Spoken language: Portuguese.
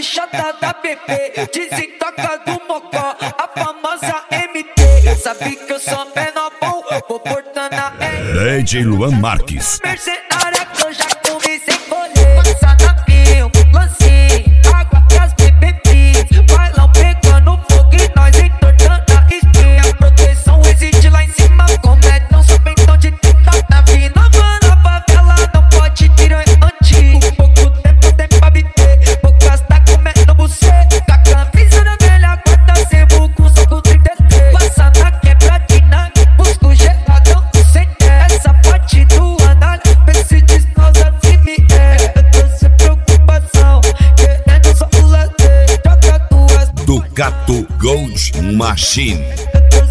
chata da bebê, desentoca do mocó, a famosa MT. Sabe que eu sou menor bom, vou portando a DJ Luan Marques. mercenária que eu já comecei a colher. Passa na fio, lancinho, água que as bebê fiz. Bailão pegando fogo e nós entortando a espinha. A proteção existe lá em cima, como é tão sabendo de tenta. Tá vindo na favela, não pode tirar antigo. Pouco tempo tem pra bater, poucas tá comendo buceta. Com a camisa da velha guarda, sebo com soco 33. Passa na quebradinha, busco geladão sem ter. Essa parte do anal, pense descausa se me é. Eu tô sem preocupação, querendo só o lazer. Troca duas Ducato Gold Machine. eu tô